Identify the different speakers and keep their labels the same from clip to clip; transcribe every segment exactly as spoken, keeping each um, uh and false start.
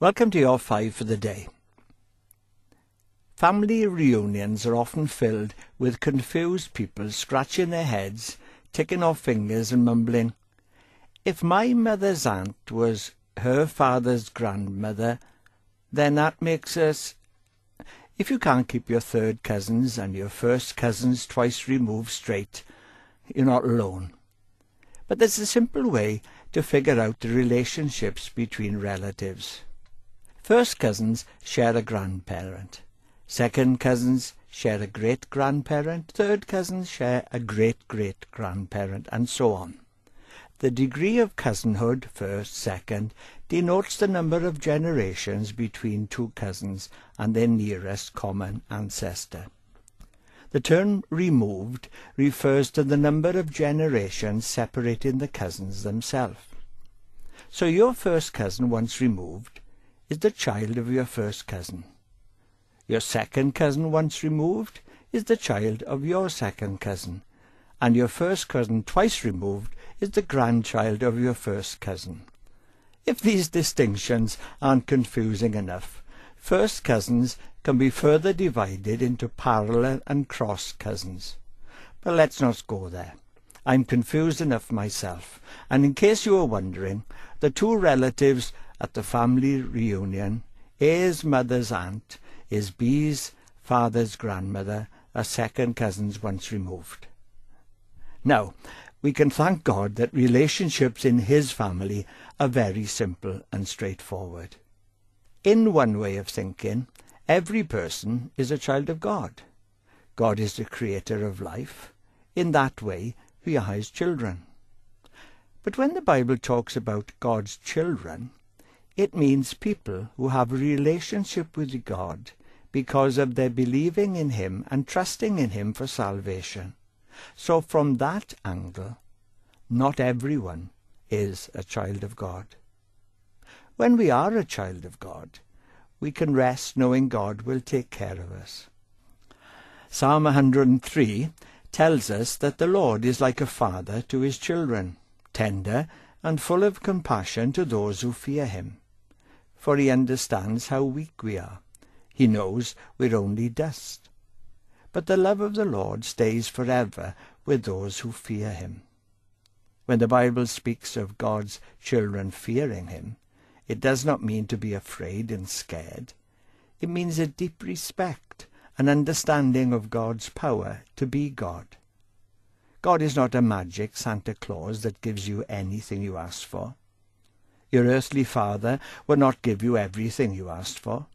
Speaker 1: Welcome to your five for the day. Family reunions are often filled with confused people scratching their heads, ticking off fingers and mumbling, "If my mother's aunt was her father's grandmother, then that makes us..." If you can't keep your third cousins and your first cousins twice removed straight, you're not alone. But there's a simple way to figure out the relationships between relatives. First cousins share a grandparent. Second cousins share a great-grandparent. Third cousins share a great-great-grandparent, and so on. The degree of cousinhood, first, second, denotes the number of generations between two cousins and their nearest common ancestor. The term removed refers to the number of generations separating the cousins themselves. So your first cousin once removed is the child of your first cousin. Your second cousin once removed is the child of your second cousin, and your first cousin twice removed is the grandchild of your first cousin. If these distinctions aren't confusing enough, first cousins can be further divided into parallel and cross cousins. But let's not go there. I'm confused enough myself, and in case you were wondering, the two relatives at the family reunion, A's mother's aunt is B's father's grandmother, a second cousin's once removed. Now, we can thank God that relationships in his family are very simple and straightforward. In one way of thinking, every person is a child of God. God is the creator of life. In that way, we are his children. But when the Bible talks about God's children, it means people who have a relationship with God because of their believing in him and trusting in him for salvation. So from that angle, not everyone is a child of God. When we are a child of God, we can rest knowing God will take care of us. Psalm one hundred and three tells us that the Lord is like a father to his children, tender and full of compassion to those who fear him. For he understands how weak we are. He knows we're only dust. But the love of the Lord stays forever with those who fear him. When the Bible speaks of God's children fearing him, it does not mean to be afraid and scared. It means a deep respect and understanding of God's power to be God. God is not a magic Santa Claus that gives you anything you ask for. Your earthly father will not give you everything you asked for.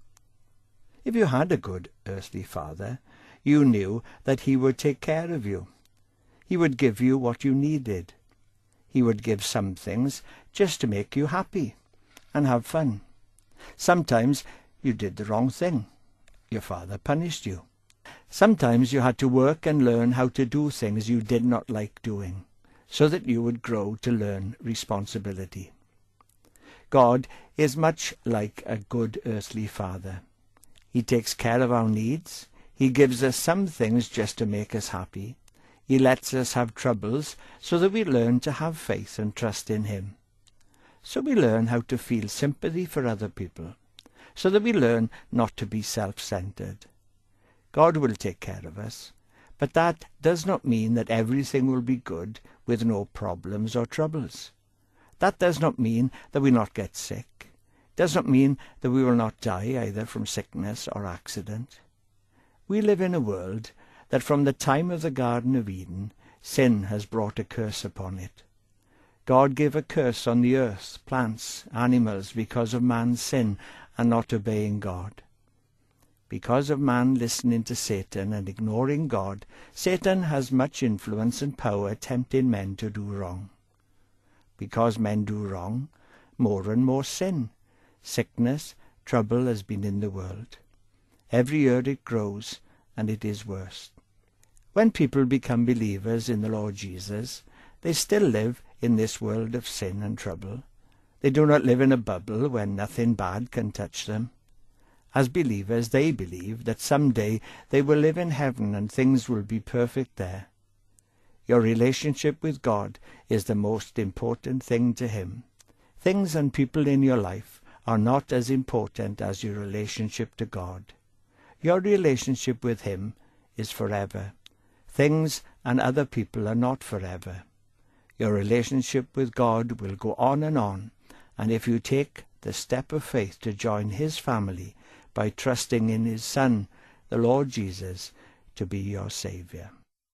Speaker 1: If you had a good earthly father, you knew that he would take care of you. He would give you what you needed. He would give some things just to make you happy and have fun. Sometimes you did the wrong thing. Your father punished you. Sometimes you had to work and learn how to do things you did not like doing, so that you would grow to learn responsibility. God is much like a good earthly father. He takes care of our needs. He gives us some things just to make us happy. He lets us have troubles so that we learn to have faith and trust in him. So we learn how to feel sympathy for other people, so that we learn not to be self-centered. God will take care of us, but that does not mean that everything will be good with no problems or troubles. That does not mean that we not get sick. It does not mean that we will not die either from sickness or accident. We live in a world that from the time of the Garden of Eden, sin has brought a curse upon it. God gave a curse on the earth, plants, animals, because of man's sin and not obeying God. Because of man listening to Satan and ignoring God, Satan has much influence and power tempting men to do wrong. Because men do wrong, more and more sin, sickness, trouble has been in the world. Every year it grows, and it is worse. When people become believers in the Lord Jesus, they still live in this world of sin and trouble. They do not live in a bubble where nothing bad can touch them. As believers, they believe that someday they will live in heaven and things will be perfect there. Your relationship with God is the most important thing to him. Things and people in your life are not as important as your relationship to God. Your relationship with him is forever. Things and other people are not forever. Your relationship with God will go on and on, and if you take the step of faith to join his family by trusting in his Son, the Lord Jesus, to be your Saviour.